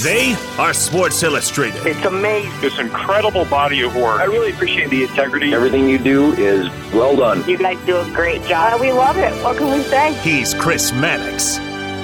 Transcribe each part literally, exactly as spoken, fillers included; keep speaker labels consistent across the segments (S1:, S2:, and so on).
S1: They are Sports Illustrated.
S2: It's amazing.
S3: This incredible body of work.
S2: I really appreciate the integrity.
S4: Everything you do is well done.
S5: You guys do a great job. We love it. What can we say?
S1: He's Chris Mannix.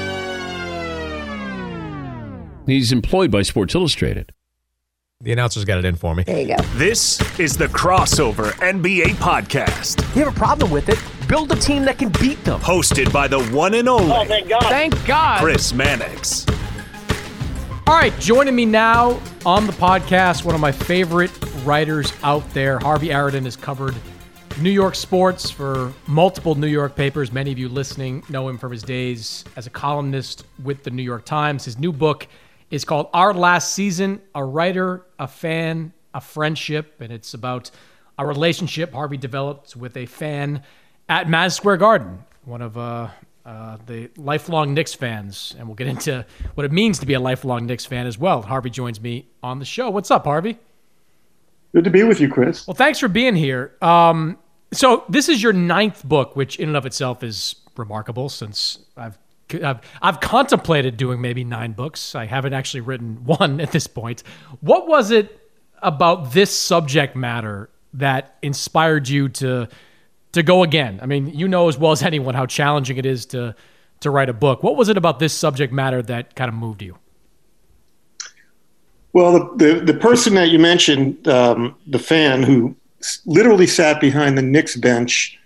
S6: He's employed by Sports Illustrated.
S7: The announcer's got it in for me.
S5: There you go.
S1: This is the Crossover N B A Podcast.
S8: You have a problem with it? Build a team that can beat them.
S1: Hosted by the one and only
S2: Oh, thank God.
S8: Thank God.
S1: Chris Mannix.
S8: All right, joining me now on the podcast, one of my favorite writers out there, Harvey Ariden, has covered New York sports for multiple New York papers. Many of you listening know him from his days as a columnist with the New York Times. His new book is called Our Last Season, A Writer, a Fan, a Friendship, and it's about a relationship Harvey developed with a fan at Madison Square Garden, one of uh, uh, the lifelong Knicks fans, and we'll get into what it means to be a lifelong Knicks fan as well. Harvey joins me on the show. What's up, Harvey?
S9: Good to be with you, Chris.
S8: Well, thanks for being here. Um, so this is your ninth book, which in and of itself is remarkable since I've I've, I've contemplated doing maybe nine books. I haven't actually written one at this point. What was it about this subject matter that inspired you to to go again? I mean, you know as well as anyone how challenging it is to to write a book. What was it about this subject matter that kind of moved you?
S9: Well, the the, the person that you mentioned, um, the fan who literally sat behind the Knicks bench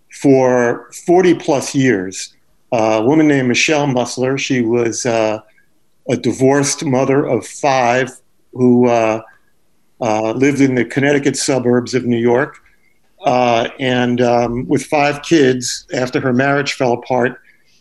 S9: for forty plus years, Uh, a woman named Michelle Musler. She was uh, a divorced mother of five who uh, uh, lived in the Connecticut suburbs of New York. Uh, and um, with five kids, after her marriage fell apart,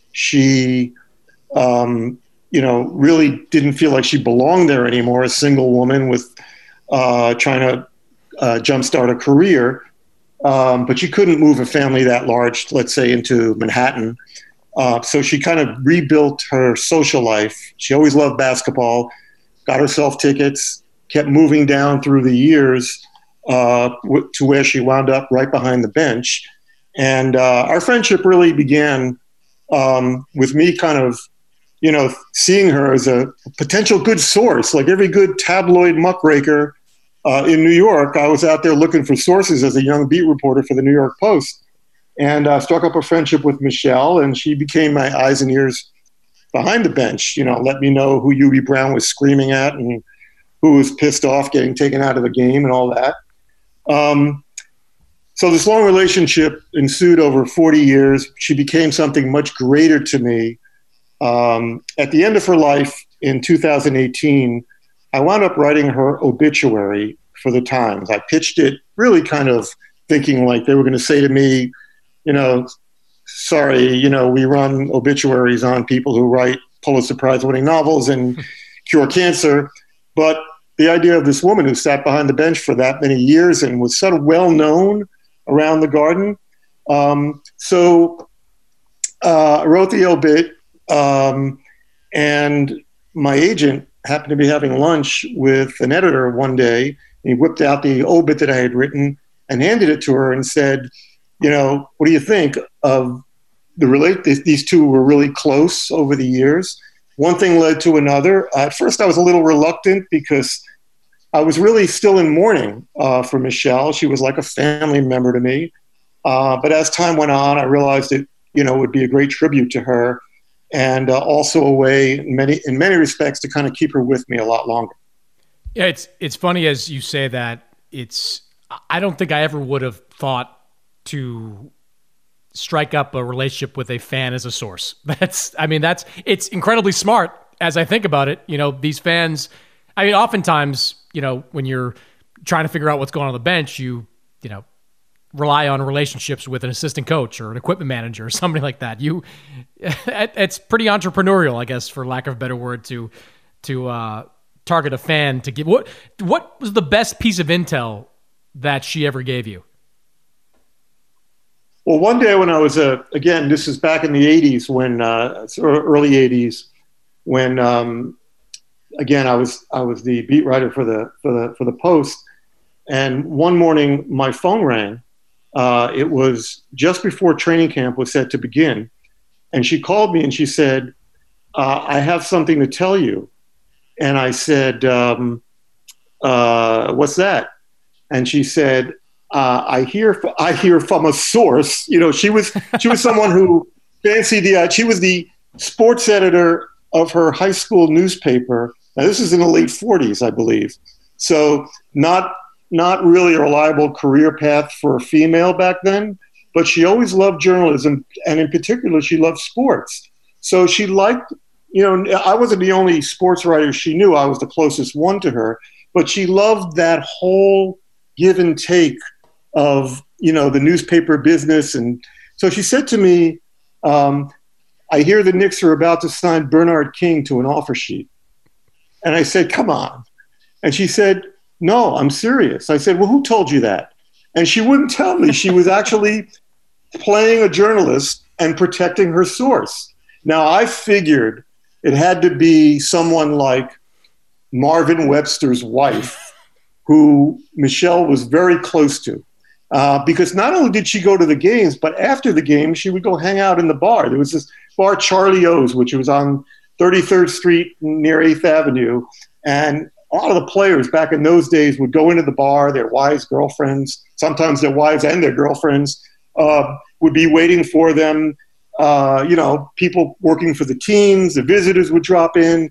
S9: she, um, you know, really didn't feel like she belonged there anymore, a single woman with uh, trying to uh, jumpstart a career. Um, but she couldn't move a family that large, let's say, into Manhattan. Uh, so she kind of rebuilt her social life. She always loved basketball, got herself tickets, kept moving down through the years uh, w- to where she wound up right behind the bench. And uh, our friendship really began um, with me kind of, you know, seeing her as a potential good source. Like every good tabloid muckraker uh, in New York, I was out there looking for sources as a young beat reporter for the New York Post. And uh, struck up a friendship with Michelle, and she became my eyes and ears behind the bench. You know, let me know who Hubie Brown was screaming at and who was pissed off getting taken out of the game and all that. Um, so this long relationship ensued over forty years. She became something much greater to me. Um, at the end of her life in two thousand eighteen, I wound up writing her obituary for the Times. I pitched it really kind of thinking like they were going to say to me, you know, sorry, you know, we run obituaries on people who write Pulitzer Prize winning novels and cure cancer. But the idea of this woman who sat behind the bench for that many years and was sort of well known around the Garden. Um, so uh, I wrote the obit, um, and my agent happened to be having lunch with an editor one day. He whipped out the obit that I had written and handed it to her and said, you know, what do you think of the relate? These two were really close over the years. One thing led to another. At first, I was a little reluctant because I was really still in mourning uh, for Michelle. She was like a family member to me. Uh, but as time went on, I realized it, you know, would be a great tribute to her, and uh, also a way, in many in many respects, to kind of keep her with me a lot longer.
S8: Yeah, it's it's funny as you say that. It's I don't think I ever would have thought to strike up a relationship with a fan as a source. That's, I mean, that's, it's incredibly smart as I think about it. You know, these fans, I mean, oftentimes, you know, when you're trying to figure out what's going on on the bench, you, you know, rely on relationships with an assistant coach or an equipment manager or somebody like that. You, it's pretty entrepreneurial, I guess, for lack of a better word, to, to uh, target a fan to give. What, what was the best piece of intel that she ever gave you?
S9: Well, one day when I was, uh, again, this is back in the eighties when, uh, early eighties, when, um, again, I was I was the beat writer for the for the for the Post, and one morning my phone rang. Uh, it was just before training camp was set to begin, and she called me and she said, uh, "I have something to tell you." And I said, um, uh, what's that? And she said, uh, I hear, I hear from a source. You know, she was, she was someone who fancied the, uh, she was the sports editor of her high school newspaper. Now, this is in the late forties, I believe. So not, not really a reliable career path for a female back then, but she always loved journalism. And in particular, she loved sports. So she liked, you know, I wasn't the only sports writer she knew. I was the closest one to her, but she loved that whole give and take of, you know, the newspaper business. And so she said to me, um, I hear the Knicks are about to sign Bernard King to an offer sheet. And I said, come on. And she said, no, I'm serious. I said, well, who told you that? And she wouldn't tell me. She was actually playing a journalist and protecting her source. Now, I figured it had to be someone like Marvin Webster's wife, who Michelle was very close to. Uh, because not only did she go to the games, but after the game, she would go hang out in the bar. There was this bar, Charlie O's, which was on thirty-third Street near eighth Avenue. And a lot of the players back in those days would go into the bar, their wives, girlfriends, sometimes their wives and their girlfriends uh, would be waiting for them. Uh, you know, people working for the teams, the visitors would drop in.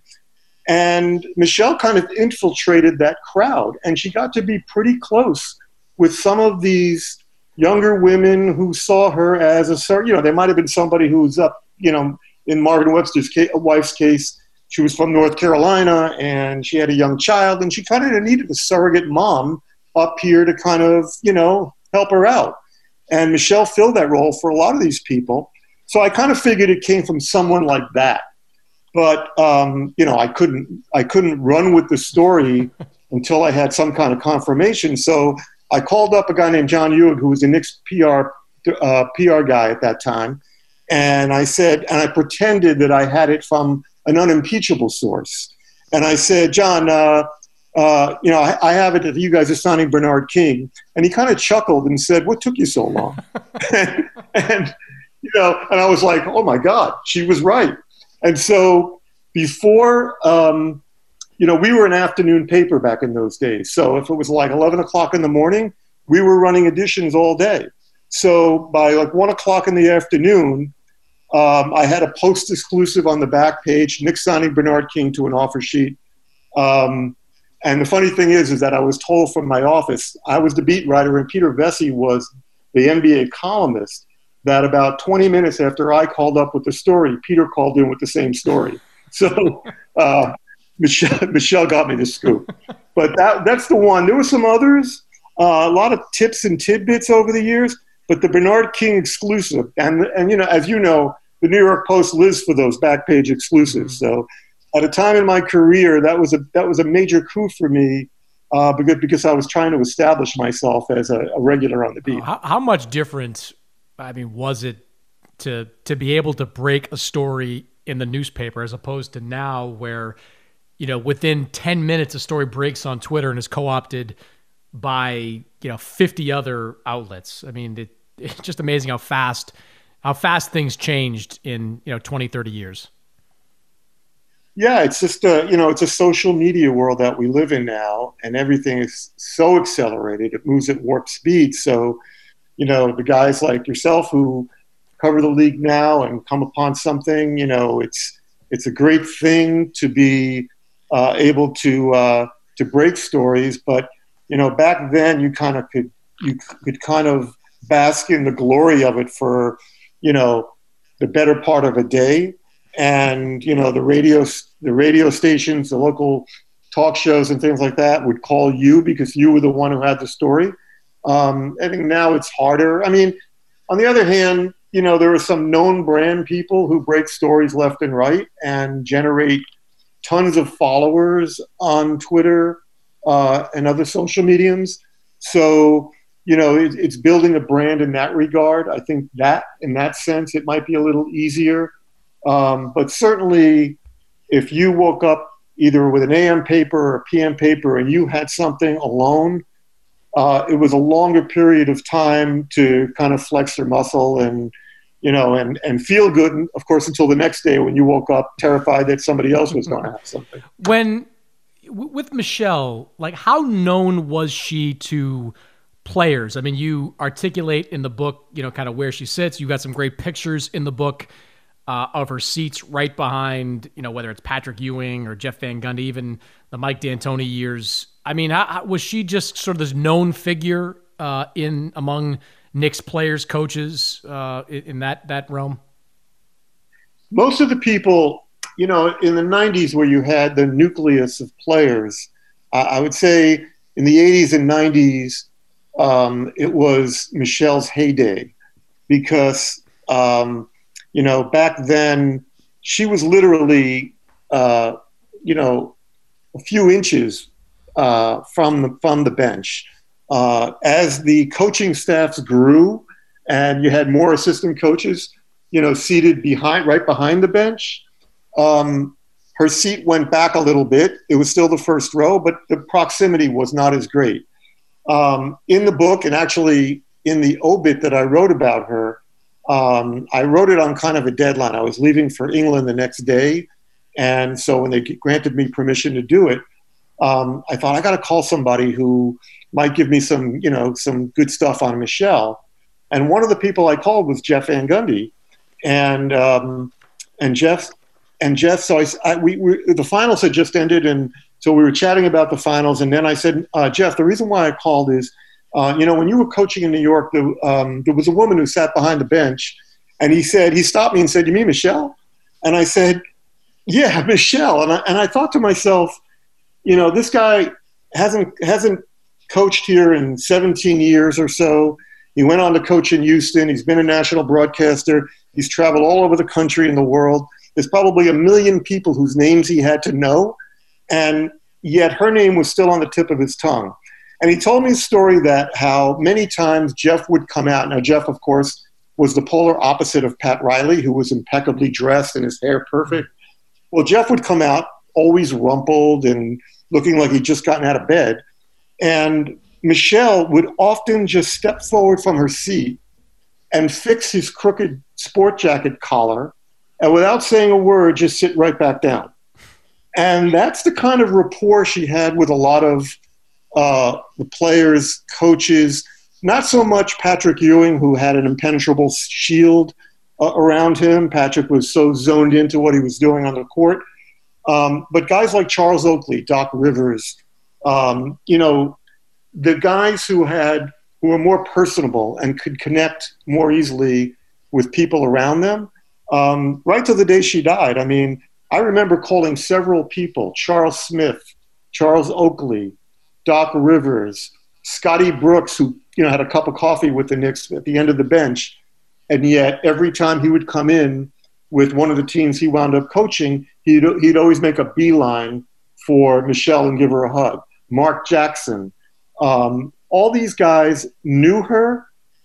S9: And Michelle kind of infiltrated that crowd. And she got to be pretty close with some of these younger women who saw her as a certain, you know, there might have been somebody who was up, you know, in Marvin Webster's case, wife's case, she was from North Carolina and she had a young child and she kind of needed a surrogate mom up here to kind of, you know, help her out. And Michelle filled that role for a lot of these people. So I kind of figured it came from someone like that. But, um, you know, I couldn't, I couldn't run with the story until I had some kind of confirmation. So I called up a guy named John Ewig, who was a Knicks P R, uh, P R guy at that time. And I said, and I pretended that I had it from an unimpeachable source. And I said, John, uh, uh, you know, I, I have it that you guys are signing Bernard King. And he kind of chuckled and said, what took you so long? and, and, you know, and I was like, oh my God, she was right. And so before, um, you know, we were an afternoon paper back in those days. So if it was like eleven o'clock in the morning, we were running editions all day. So by like one o'clock in the afternoon, um, I had a post exclusive on the back page, Knicks signing Bernard King to an offer sheet. Um, and the funny thing is, is that I was told from my office, I was the beat writer and Peter Vesey was the N B A columnist, that about twenty minutes after I called up with the story, Peter called in with the same story. So uh, Michelle, Michelle got me the scoop. But that, that's the one. There were some others, uh, a lot of tips and tidbits over the years, but the Bernard King exclusive, and, and you know, as you know, the New York Post lives for those back page exclusives. So at a time in my career, that was a, that was a major coup for me uh, because, because I was trying to establish myself as a, a regular on the beat.
S8: How, how much different, I mean, was it to to be able to break a story in the newspaper as opposed to now where, you know, within ten minutes a story breaks on Twitter and is co-opted by, you know, fifty other outlets? I mean, it, it's just amazing how fast how fast things changed in, you know, twenty, thirty years.
S9: Yeah, it's just a, you know, it's a social media world that we live in now, and everything is so accelerated. It moves at warp speed. So, you know, the guys like yourself who cover the league now and come upon something, you know, it's it's a great thing to be uh, able to uh, to break stories. But, you know, back then you kind of could you could kind of bask in the glory of it for, you know, the better part of a day. And, you know, the radio the radio stations, the local talk shows and things like that would call you because you were the one who had the story. Um, I think now it's harder. I mean, on the other hand, you know, there are some known brand people who break stories left and right and generate tons of followers on Twitter uh, and other social mediums. So, you know, it, it's building a brand in that regard. I think that in that sense, it might be a little easier. Um, but certainly if you woke up either with an A M paper or a P M paper and you had something alone, Uh, it was a longer period of time to kind of flex your muscle and, you know, and, and feel good, of course, until the next day when you woke up terrified that somebody else was going to have something.
S8: When w- with Michelle, like how known was she to players? I mean, you articulate in the book, you know, kind of where she sits. You got some great pictures in the book uh, of her seats right behind, you know, whether it's Patrick Ewing or Jeff Van Gundy, even the Mike D'Antoni years. I mean, how, how, was she just sort of this known figure uh, in among Knicks players, coaches uh, in, in that that realm?
S9: Most of the people, you know, in the nineties where you had the nucleus of players, uh, I would say in the eighties and nineties, um, it was Michelle's heyday because, um, you know, back then she was literally, uh, you know, a few inches uh, from the, from the bench. Uh, as the coaching staffs grew and you had more assistant coaches, you know, seated behind, right behind the bench, um, her seat went back a little bit. It was still the first row, but the proximity was not as great. Um, in the book, and actually in the obit that I wrote about her, um, I wrote it on kind of a deadline. I was leaving for England the next day. And so when they granted me permission to do it, um, I thought I got to call somebody who might give me some, you know, some good stuff on Michelle. And one of the people I called was Jeff Van Gundy. And um, and Jeff, and Jeff, so I, I, we, we, the finals had just ended, and so we were chatting about the finals. And then I said, uh, Jeff, the reason why I called is, uh, you know, when you were coaching in New York, the, um, there was a woman who sat behind the bench, and he said, he stopped me and said, "You mean Michelle?" And I said, "Yeah, Michelle." And I, and I thought to myself, you know, this guy hasn't hasn't coached here in seventeen years or so. He went on to coach in Houston. He's been a national broadcaster. He's traveled all over the country and the world. There's probably a million people whose names he had to know, and yet her name was still on the tip of his tongue. And he told me a story that how many times Jeff would come out. Now, Jeff, of course, was the polar opposite of Pat Riley, who was impeccably dressed and his hair perfect. Well, Jeff would come out always rumpled and looking like he'd just gotten out of bed. And Michelle would often just step forward from her seat and fix his crooked sport jacket collar, and without saying a word, just sit right back down. And that's the kind of rapport she had with a lot of uh, the players, coaches, not so much Patrick Ewing, who had an impenetrable shield uh, around him. Patrick was so zoned into what he was doing on the court. Um, but guys like Charles Oakley, Doc Rivers, um, you know, the guys who had who were more personable and could connect more easily with people around them, um, right to the day she died. I mean, I remember calling several people, Charles Smith, Charles Oakley, Doc Rivers, Scotty Brooks, who, you know, had a cup of coffee with the Knicks at the end of the bench. And yet every time he would come in with one of the teams he wound up coaching, he'd, he'd always make a beeline for Michelle and give her a hug. Mark Jackson. Um, all these guys knew her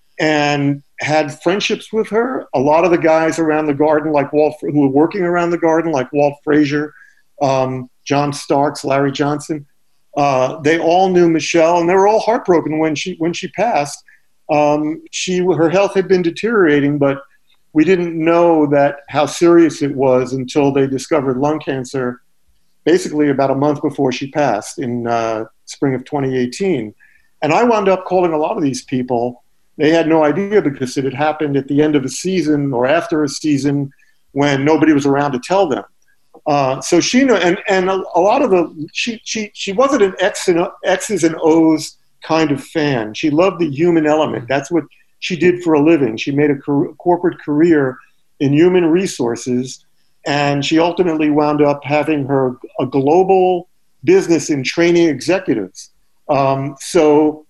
S9: and had friendships with her. A lot of the guys around the Garden, like Walt, who were working around the Garden, like Walt Frazier, um, John Starks, Larry Johnson, uh, they all knew Michelle, and they were all heartbroken when she when she passed. Um, she her health had been deteriorating, but we didn't know that how serious it was until they discovered lung cancer, basically about a month before she passed in uh, spring of twenty eighteen. And I wound up calling a lot of these people. They had no idea because it had happened at the end of a season or after a season when nobody was around to tell them. Uh, so she knew, and, and a, a lot of the, she, she, she wasn't an X and, X's and O's kind of fan. She loved the human element. That's what she did for a living. She made a career, corporate career in human resources, and she ultimately wound up having her a global business in training executives. Um, so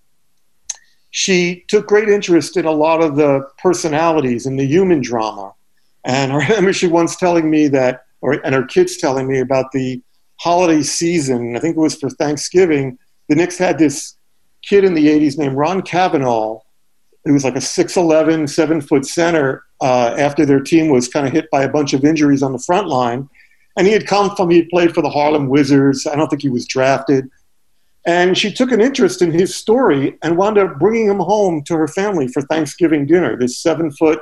S9: she took great interest in a lot of the personalities and the human drama. And I remember she once telling me that, or and her kids telling me about the holiday season. I think it was for Thanksgiving. The Knicks had this kid in the eighties named Ron Kavanaugh. He was like a six eleven, seven-foot center uh, after their team was kind of hit by a bunch of injuries on the front line. And he had come from, he had played for the Harlem Wizards. I don't think he was drafted. And she took an interest in his story and wound up bringing him home to her family for Thanksgiving dinner, this seven-foot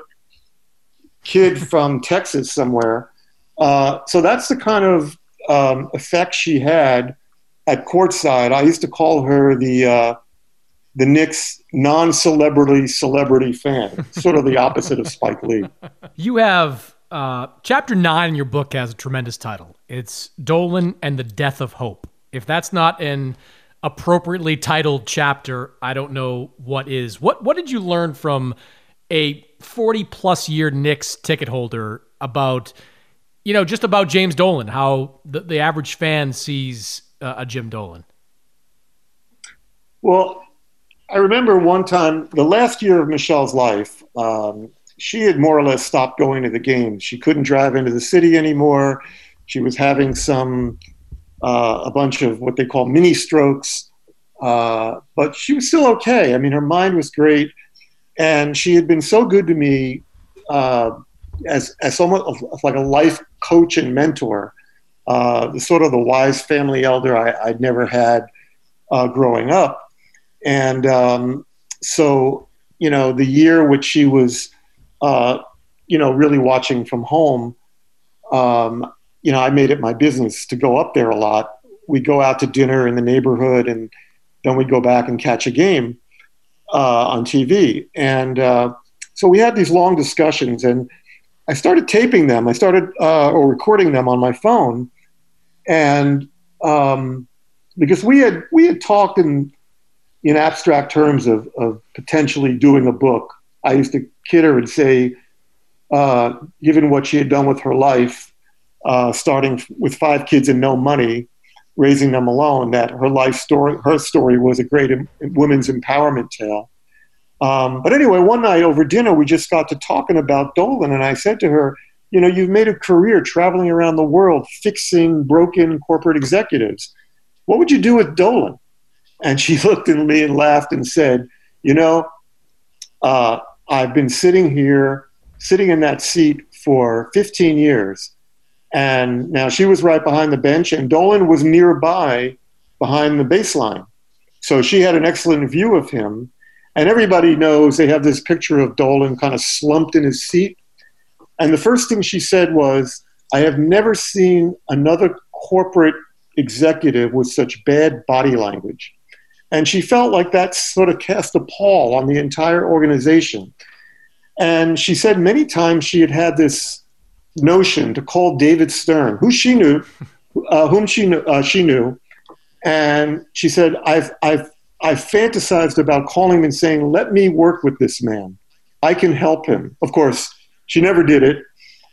S9: kid from Texas somewhere. Uh, so that's the kind of um, effect she had at courtside. I used to call her the uh, the Knicks non-celebrity celebrity fan, sort of the opposite of Spike Lee.
S8: You have uh, chapter nine in your book has a tremendous title. It's Dolan and the Death of Hope. If that's not an appropriately titled chapter, I don't know what is. What What did you learn from a forty plus year Knicks ticket holder about, you know, just about James Dolan, how the, the average fan sees uh, a Jim Dolan?
S9: Well, I remember one time, the last year of Michelle's life, um, she had more or less stopped going to the games. She couldn't drive into the city anymore. She was having some, uh, a bunch of what they call mini strokes, uh, but she was still okay. I mean, her mind was great, and she had been so good to me uh, as as somewhat of, of like a life coach and mentor, uh, the sort of the wise family elder I, I'd never had uh, growing up. And um, so, you know, the year which she was, uh, you know, really watching from home, um, you know, I made it my business to go up there a lot. We'd go out to dinner in the neighborhood, and then we'd go back and catch a game uh, on T V. And uh, so we had these long discussions, and I started taping them. I started uh, or recording them on my phone, and um, because we had we had talked in in abstract terms of, of potentially doing a book. I used to kid her and say, uh, given what she had done with her life, uh, starting with five kids and no money, raising them alone, that her life story, her story was a great em- women's empowerment tale. Um, but anyway, one night over dinner, we just got to talking about Dolan, and I said to her, you know, you've made a career traveling around the world fixing broken corporate executives. What would you do with Dolan? And she looked at me and laughed and said, you know, uh, I've been sitting here, sitting in that seat for fifteen years. And now she was right behind the bench, and Dolan was nearby behind the baseline. So she had an excellent view of him. And everybody knows they have this picture of Dolan kind of slumped in his seat. And the first thing she said was, I have never seen another corporate executive with such bad body language. And she felt like that sort of cast a pall on the entire organization. And she said many times she had had this notion to call David Stern, who she knew, uh, whom she knew, uh, she knew. And she said, I've, I've, I've fantasized about calling him and saying, let me work with this man. I can help him. Of course, she never did it.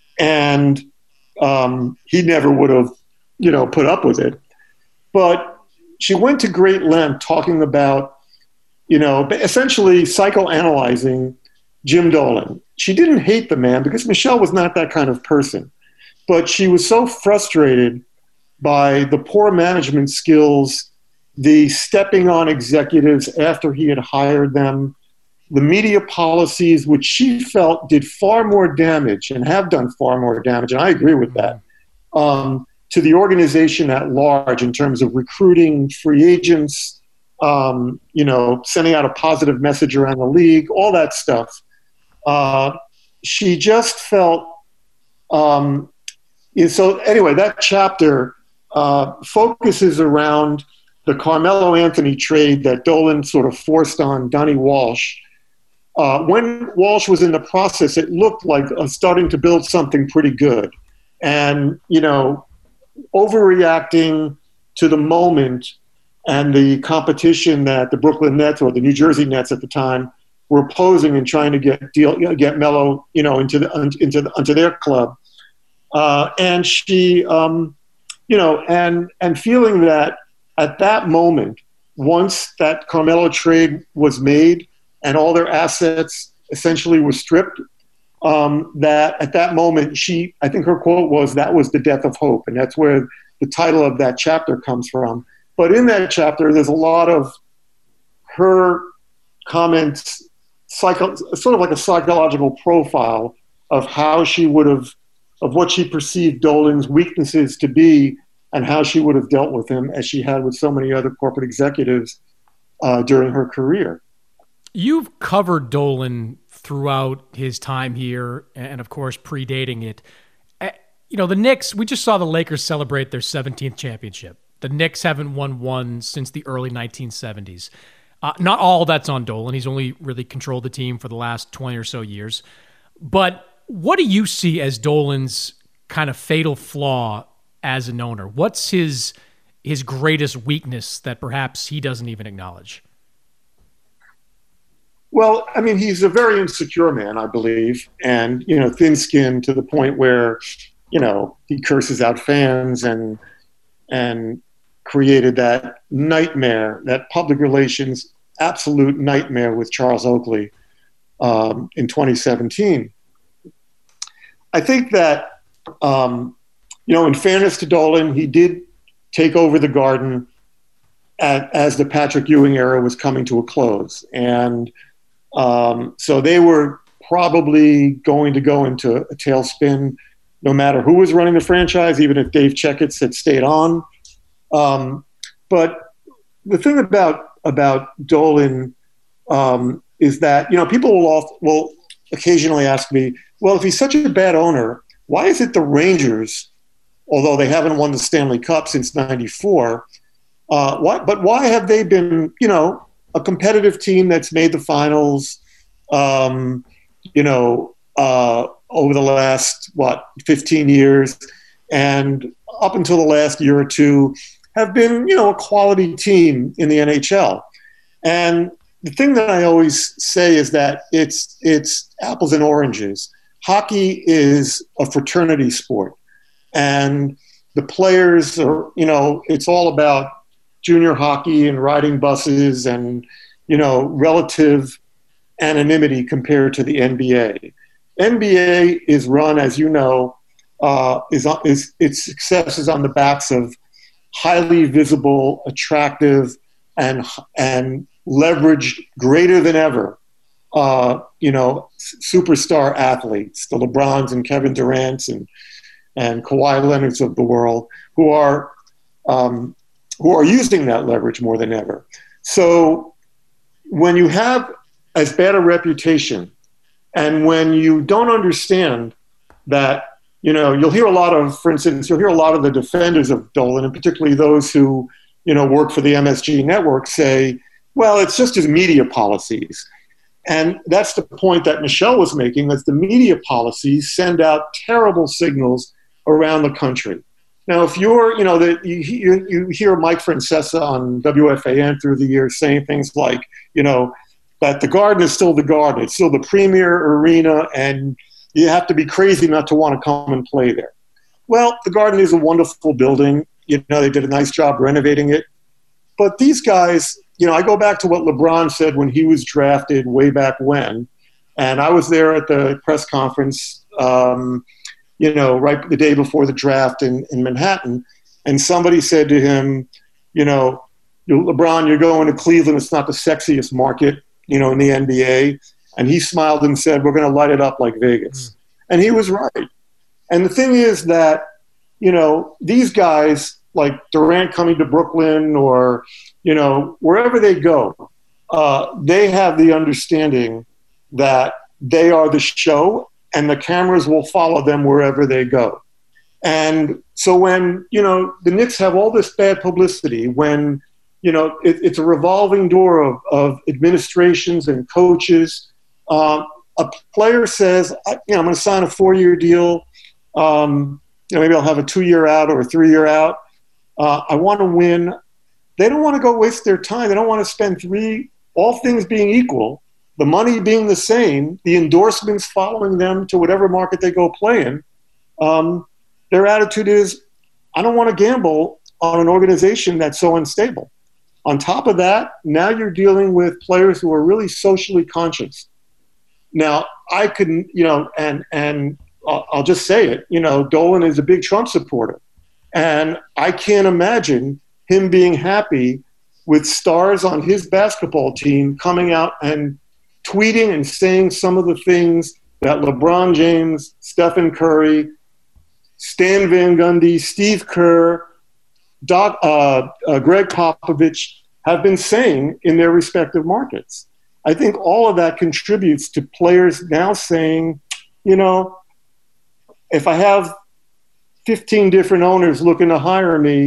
S9: And um, he never would have, you know, put up with it. But she went to great length talking about, you know, essentially psychoanalyzing Jim Dolan. She didn't hate the man because Michelle was not that kind of person. But she was so frustrated by the poor management skills, the stepping on executives after he had hired them, the media policies, which she felt did far more damage and have done far more damage, and I agree with that, um, to the organization at large in terms of recruiting free agents, um, you know, sending out a positive message around the league, all that stuff. Uh, she just felt, um, so anyway, that chapter uh, focuses around the Carmelo Anthony trade that Dolan sort of forced on Donnie Walsh. Uh, when Walsh was in the process, it looked like uh, starting to build something pretty good. And, you know, overreacting to the moment and the competition that the Brooklyn Nets or the New Jersey Nets at the time were posing and trying to get deal get Melo, you know, into the into the, into their club, uh, and she, um, you know, and and feeling that at that moment, once that Carmelo trade was made and all their assets essentially were stripped. Um, that at that moment, she, I think her quote was, that was the death of hope. And that's where the title of that chapter comes from. But in that chapter, there's a lot of her comments, psycho, sort of like a psychological profile of how she would have, of what she perceived Dolan's weaknesses to be and how she would have dealt with him as she had with so many other corporate executives uh, during her career.
S8: You've covered Dolan throughout his time here and, of course, predating it. You know, the Knicks, we just saw the Lakers celebrate their seventeenth championship. The Knicks haven't won one since the early nineteen seventies. Uh, not all that's on Dolan. He's only really controlled the team for the last twenty or so years. But what do you see as Dolan's kind of fatal flaw as an owner? What's his his greatest weakness that perhaps he doesn't even acknowledge?
S9: Well, I mean, he's a very insecure man, I believe, and, you know, thin-skinned to the point where, you know, he curses out fans and and created that nightmare, that public relations absolute nightmare with Charles Oakley um, in twenty seventeen. I think that, um, you know, in fairness to Dolan, he did take over the Garden at, as the Patrick Ewing era was coming to a close. And um, so they were probably going to go into a tailspin no matter who was running the franchise, even if Dave Checketts had stayed on. Um, but the thing about about Dolan um, is that, you know, people will, oft, will occasionally ask me, well, if he's such a bad owner, why is it the Rangers, although they haven't won the Stanley Cup since ninety-four, uh, why, but why have they been, you know, a competitive team that's made the finals, um, you know, uh, over the last, what, fifteen years, and up until the last year or two have been, you know, a quality team in the N H L. And the thing that I always say is that it's it's apples and oranges. Hockey is a fraternity sport, and the players are, you know, it's all about junior hockey and riding buses and, you know, relative anonymity compared to the N B A. N B A is run, as you know, uh, is, is its success is on the backs of highly visible, attractive, and and leveraged greater than ever, uh, you know, superstar athletes, the LeBrons and Kevin Durant's and and Kawhi Leonard's of the world, who are um, who are using that leverage more than ever. So when you have as bad a reputation, and when you don't understand that, you know, you'll hear a lot of, for instance, you'll hear a lot of the defenders of Dolan, and particularly those who, you know, work for the M S G network, say, well, it's just his media policies. And that's the point that Michelle was making, that the media policies send out terrible signals around the country. Now, if you're, you know, the, you, you hear Mike Francesa on W F A N through the years saying things like, you know, that the Garden is still the Garden. It's still the premier arena, and you have to be crazy not to want to come and play there. Well, the Garden is a wonderful building. You know, they did a nice job renovating it. But these guys, you know, I go back to what LeBron said when he was drafted way back when, and I was there at the press conference, um, you know, right the day before the draft in, in Manhattan, and somebody said to him, you know, LeBron, you're going to Cleveland. It's not the sexiest market, you know, in the N B A. And he smiled and said, we're going to light it up like Vegas. Mm. And he was right. And the thing is that, you know, these guys, like Durant coming to Brooklyn or, you know, wherever they go, uh, they have the understanding that they are the show and the cameras will follow them wherever they go. And so when, you know, the Knicks have all this bad publicity, when, you know, it, it's a revolving door of, of administrations and coaches. Um, a player says, you know, I'm going to sign a four-year deal. Um, you know, maybe I'll have a two-year out or a three-year out. Uh, I want to win. They don't want to go waste their time. They don't want to spend three, all things being equal, the money being the same, the endorsements following them to whatever market they go play in. Um, their attitude is, I don't want to gamble on an organization that's so unstable. On top of that, now you're dealing with players who are really socially conscious. Now, I couldn't, you know, and and I'll just say it, you know, Dolan is a big Trump supporter. And I can't imagine him being happy with stars on his basketball team coming out and tweeting and saying some of the things that LeBron James, Stephen Curry, Stan Van Gundy, Steve Kerr, Doc, uh, uh, Greg Popovich have been saying in their respective markets. I think all of that contributes to players now saying, you know, if I have fifteen different owners looking to hire me,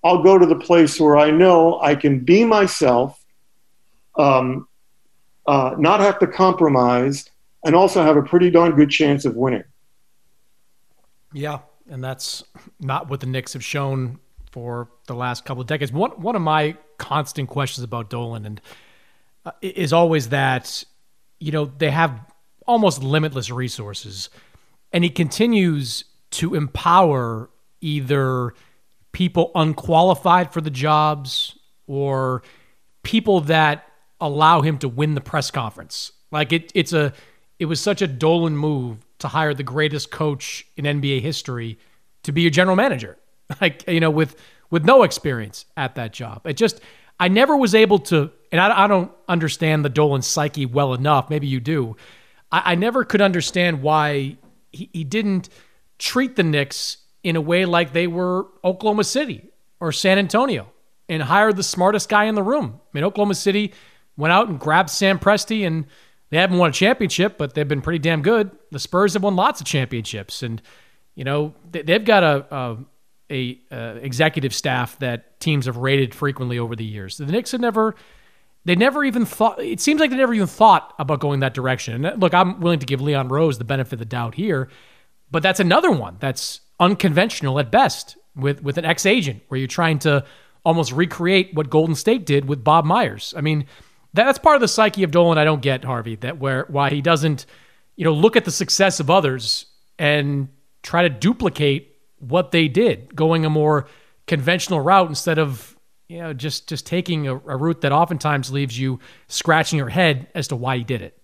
S9: I'll go to the place where I know I can be myself, um, uh, not have to compromise, and also have a pretty darn good chance of winning.
S8: Yeah, and that's not what the Knicks have shown for the last couple of decades. One one of my constant questions about Dolan and uh, is always that, you know, they have almost limitless resources, and he continues to empower either people unqualified for the jobs or people that allow him to win the press conference. Like it, it's a, it was such a Dolan move to hire the greatest coach in N B A history to be your general manager. Like, you know, with, with no experience at that job. It just, I never was able to, and I, I don't understand the Dolan psyche well enough. Maybe you do. I, I never could understand why he, he didn't treat the Knicks in a way like they were Oklahoma City or San Antonio and hired the smartest guy in the room. I mean, Oklahoma City went out and grabbed Sam Presti, and they haven't won a championship, but they've been pretty damn good. The Spurs have won lots of championships, and, you know, they, they've got a, a, a uh, executive staff that teams have rated frequently over the years. The Knicks have never, they never even thought, it seems like they never even thought about going that direction. And look, I'm willing to give Leon Rose the benefit of the doubt here, but that's another one that's unconventional at best with, with an ex-agent where you're trying to almost recreate what Golden State did with Bob Myers. I mean, that, that's part of the psyche of Dolan I don't get, Harvey, that where why he doesn't, you know, look at the success of others and try to duplicate what they did, going a more conventional route instead of, you know, just, just taking a, a route that oftentimes leaves you scratching your head as to why he did it.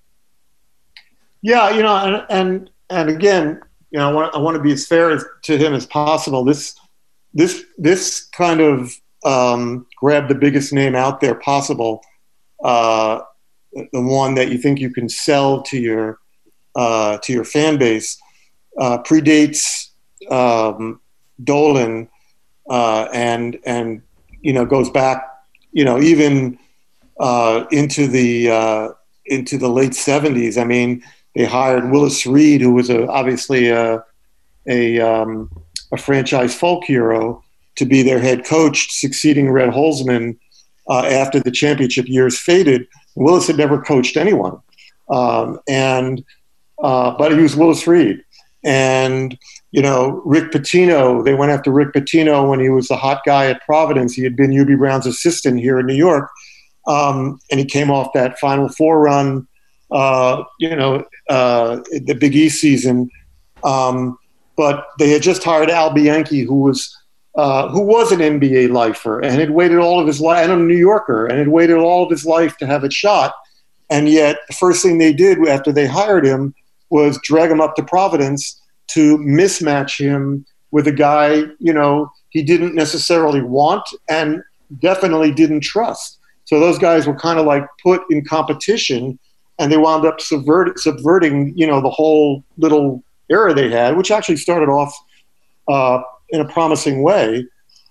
S9: Yeah, you know, and and, and again, you know, I want, I want to be as fair as, to him as possible. This, this, this kind of um, grab the biggest name out there possible, uh, the one that you think you can sell to your uh, to your fan base, uh, predates um, Dolan, uh, and and you know goes back, you know, even uh, into the uh, into the late seventies. I mean. They hired Willis Reed, who was a, obviously a a, um, a franchise folk hero, to be their head coach, succeeding Red Holzman uh, after the championship years faded. Willis had never coached anyone, um, and uh, but he was Willis Reed. And you know, Rick Pitino. They went after Rick Pitino when he was the hot guy at Providence. He had been Hubie Brown's assistant here in New York, um, and he came off that Final Four run. Uh, you know, uh, the Big East season, um, but they had just hired Al Bianchi, who was uh, who was an N B A lifer and had waited all of his life, and a New Yorker, and had waited all of his life to have a shot. And yet, the first thing they did after they hired him was drag him up to Providence to mismatch him with a guy, you know, he didn't necessarily want and definitely didn't trust. So those guys were kind of like put in competition. And they wound up subvert, subverting, you know, the whole little era they had, which actually started off uh, in a promising way.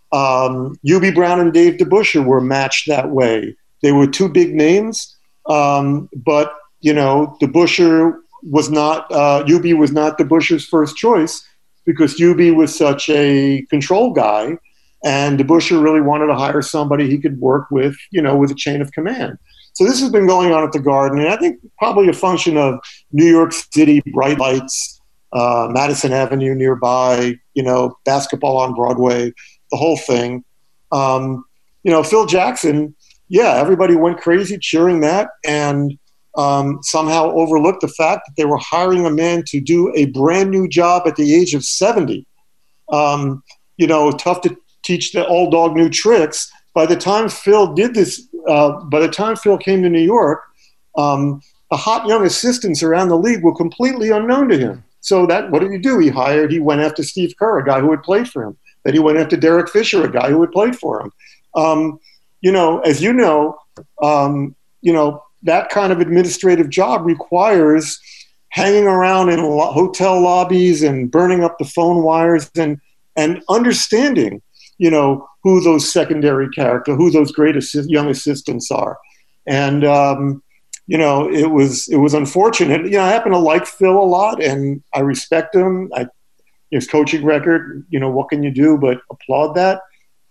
S9: Um, Hubie Brown and Dave DeBusschere were matched that way. They were two big names, um, but, you know, DeBusschere was not, uh, Hubie was not DeBusschere's first choice because Hubie was such a control guy, and DeBusschere really wanted to hire somebody he could work with, you know, with a chain of command. So this has been going on at the Garden, and I think probably a function of New York City, bright lights, uh, Madison Avenue nearby, you know, basketball on Broadway, the whole thing. Um, you know, Phil Jackson, yeah, everybody went crazy cheering that, and um, somehow overlooked the fact that they were hiring a man to do a brand new job at the age of seventy. Um, you know, tough to teach the old dog new tricks. By the time Phil did this, uh, by the time Phil came to New York, um, the hot young assistants around the league were completely unknown to him. So that, what did he do? He hired, he went after Steve Kerr, a guy who had played for him. Then he went after Derek Fisher, a guy who had played for him. Um, you know, as you know, um, you know, that kind of administrative job requires hanging around in lo- hotel lobbies and burning up the phone wires and and understanding, you know, who those secondary character, who those great assist, young assistants are. And, um, you know, it was it was unfortunate. You know, I happen to like Phil a lot, and I respect him. I, his coaching record, you know, what can you do but applaud that?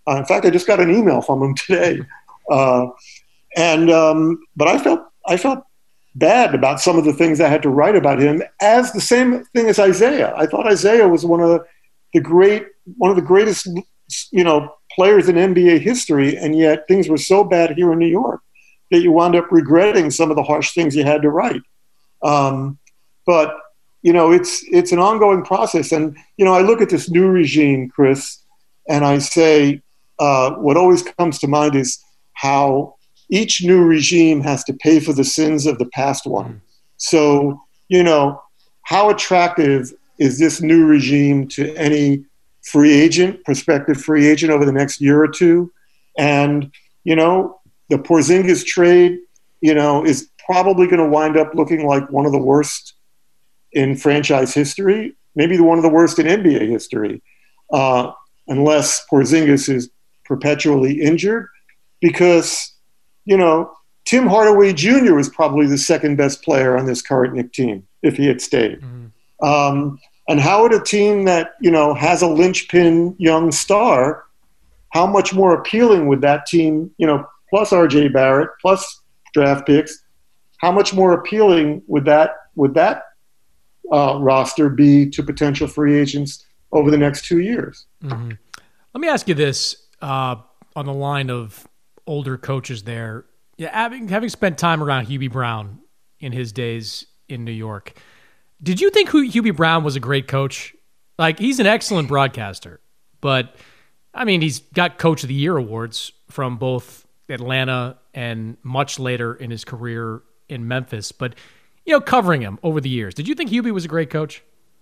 S9: Uh, in fact, I just got an email from him today. Uh, and um, but I felt I felt bad about some of the things I had to write about him. As the same thing as Isaiah, I thought Isaiah was one of the, the great one of the greatest you know players in N B A history, and yet things were so bad here in New York that you wound up regretting some of the harsh things you had to write. Um, but you know, it's it's an ongoing process, and you know, I look at this new regime, Chris, and I say, uh, what always comes to mind is how each new regime has to pay for the sins of the past one. So, you know, how attractive is this new regime to any free agent, prospective free agent over the next year or two? And, you know, the Porzingis trade, you know, is probably going to wind up looking like one of the worst in franchise history, maybe the one of the worst in N B A history, uh, unless Porzingis is perpetually injured, because, you know, Tim Hardaway Junior is probably the second best player on this current Knicks team if he had stayed. Mm-hmm. Um, and how would a team that, you know, has a linchpin young star, how much more appealing would that team, you know, plus R J Barrett, plus draft picks, how much more appealing would that would that uh, roster be to potential free agents over the next two years?
S8: Mm-hmm. Let me ask you this, uh, on the line of older coaches there. Yeah, having having spent time around Hubie Brown in his days in New York, did you think Hubie Brown was a great coach? Like, he's an excellent broadcaster, but I mean, he's got Coach of the Year awards from both Atlanta and much later in his career in Memphis. But, you know, covering him over the years, did you think Hubie was a great coach?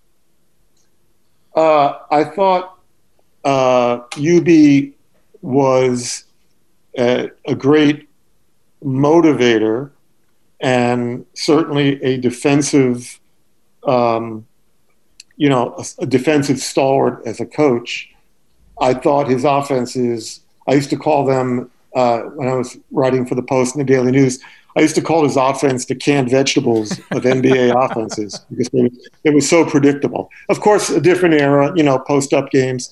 S9: Uh, I thought uh, Hubie was a, a great motivator and certainly a defensive, um, you know, a, a defensive stalwart as a coach. I thought his offenses, I used to call them, uh, when I was writing for the Post and the Daily News, I used to call his offense the canned vegetables of N B A offenses because it, it was so predictable. Of course, a different era, you know, post-up games.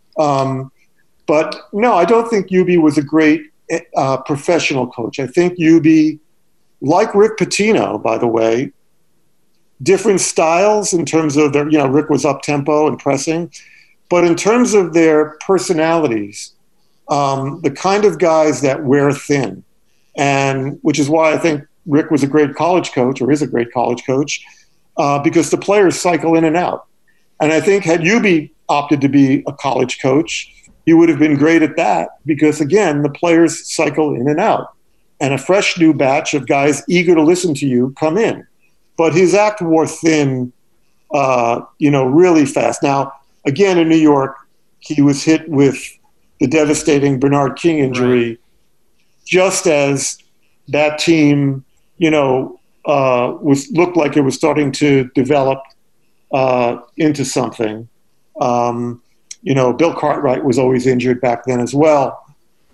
S9: Um, but no, I don't think Hubie was a great uh, professional coach. I think Hubie, like Rick Pitino, by the way, different styles in terms of their, you know, Rick was up-tempo and pressing, but in terms of their personalities, um, the kind of guys that wear thin, and which is why I think Rick was a great college coach, or is a great college coach, uh, because the players cycle in and out. And I think had Hubie opted to be a college coach, he would have been great at that because, again, the players cycle in and out. And a fresh new batch of guys eager to listen to you come in. But his act wore thin, uh, you know, really fast. Now, again, in New York, he was hit with the devastating Bernard King injury, right, just as that team, you know, uh, was looked like it was starting to develop uh, into something. Um, you know, Bill Cartwright was always injured back then as well.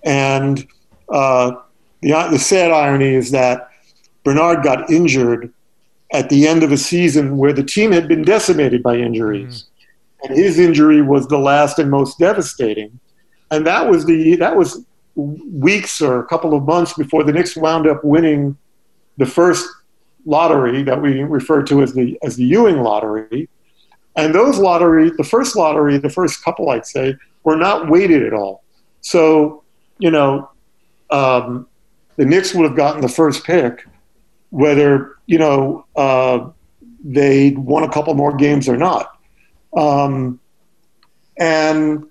S9: And uh, the, the sad irony is that Bernard got injured at the end of a season where the team had been decimated by injuries. Mm. And his injury was the last and most devastating. And that was the that was weeks or a couple of months before the Knicks wound up winning the first lottery that we refer to as the as the Ewing lottery. And those lottery, the first lottery, the first couple, I'd say, were not weighted at all. So, you know, um, the Knicks would have gotten the first pick, whether, you know, uh, they won a couple more games or not. Um, and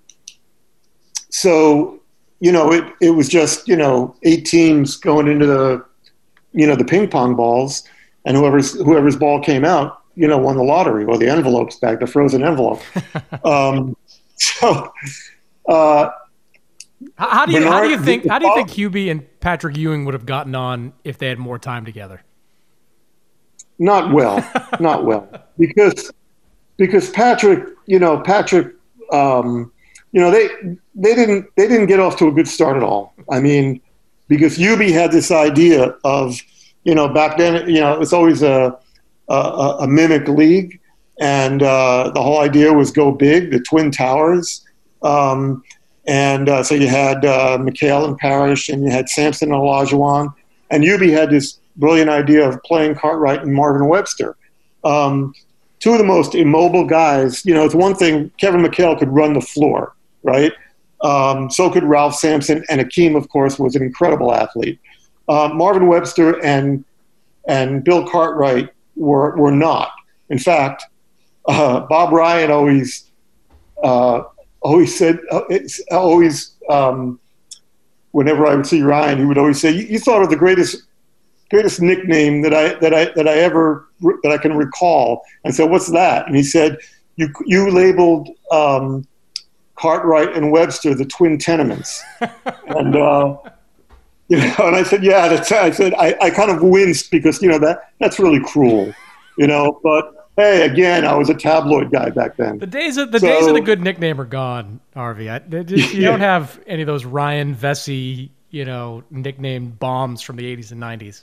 S9: so, you know, it, it was just, you know, eight teams going into the, you know, the ping pong balls, and whoever's whoever's ball came out, you know, won the lottery, or the envelopes back, the frozen envelope. um, so, uh,
S8: how, how do you
S9: Bernard,
S8: how do you think how do you think Hubie and Patrick Ewing would have gotten on if they had more time together?
S9: Not well, not well, because because Patrick, you know, Patrick, um, you know, they they didn't they didn't get off to a good start at all. I mean, because Hubie had this idea of, you know, back then, you know, it was always a a, a mimic league, and uh, the whole idea was go big, the Twin Towers, um, And uh, so you had uh, McHale and Parrish, and you had Sampson and Olajuwon. And Hubie had this brilliant idea of playing Cartwright and Marvin Webster. Um, two of the most immobile guys. You know, it's one thing, Kevin McHale could run the floor, right? Um, so could Ralph Sampson, and Akeem, of course, was an incredible athlete. Uh, Marvin Webster and and Bill Cartwright were were not. In fact, uh, Bob Ryan always uh, always said uh, it's always um, whenever I would see Ryan, he would always say, "You, you thought of the greatest greatest nickname that I that I that I ever that I can recall." And so, what's that? And he said, "You you labeled." Um, Cartwright and Webster, the twin tenements. and, uh, you know, and I said, yeah, that's, I said, I, I kind of winced because, you know, that that's really cruel, you know, but hey, again, I was a tabloid guy back then.
S8: The days of the
S9: so,
S8: days of the good nickname are gone, Harvey. I, just, you
S9: yeah.
S8: don't have any of those Ryan Vesey, you know, nicknamed bombs from the eighties and nineties.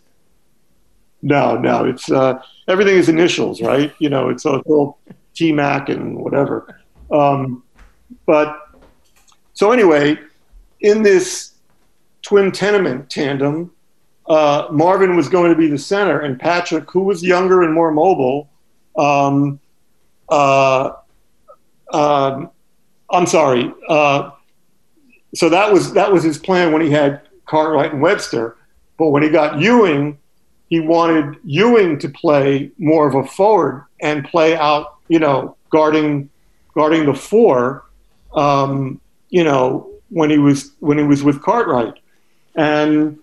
S9: No, no, it's, uh, everything is initials, right? You know, it's all T-Mac and whatever. Um, But so anyway, in this twin tenement tandem, uh, Marvin was going to be the center, and Patrick, who was younger and more mobile, um, uh, uh, I'm sorry. Uh, so that was that was his plan when he had Cartwright and Webster. But when he got Ewing, he wanted Ewing to play more of a forward and play out, you know, guarding guarding the four. Um, you know, when he was when he was with Cartwright, and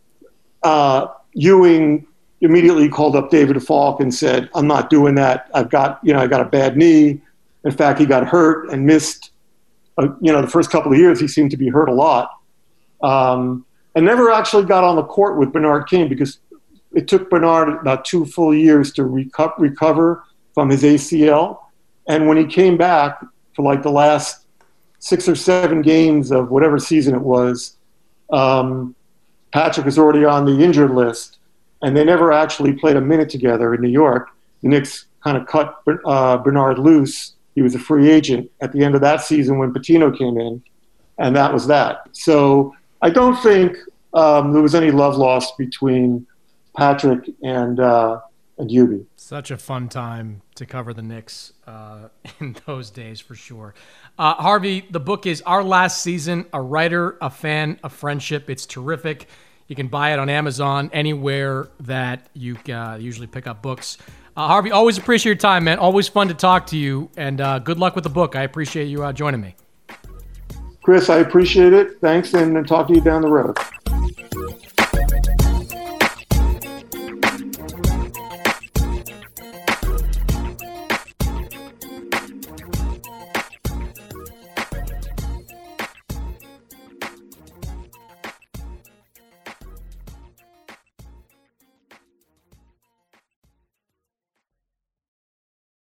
S9: uh, Ewing immediately called up David Falk and said, "I'm not doing that. I've got you know I got a bad knee. In fact, he got hurt and missed. Uh, you know, the first couple of years he seemed to be hurt a lot, um, and never actually got on the court with Bernard King because it took Bernard about two full years to reco- recover from his A C L, and when he came back for like the last six or seven games of whatever season it was, um, Patrick was already on the injured list, and they never actually played a minute together in New York. The Knicks kind of cut uh, Bernard loose. He was a free agent at the end of that season when Pitino came in, and that was that. So I don't think um, there was any love lost between Patrick and uh, and Hubie.
S8: Such a fun time to cover the Knicks uh, in those days, for sure. Uh, Harvey, the book is Our Last Season, A Writer, a Fan, a Friendship. It's terrific. You can buy it on Amazon, anywhere that you uh, usually pick up books. Uh, Harvey, always appreciate your time, man. Always fun to talk to you, and uh, good luck with the book. I appreciate you uh, joining me.
S9: Chris, I appreciate it. Thanks, and talk to you down the road.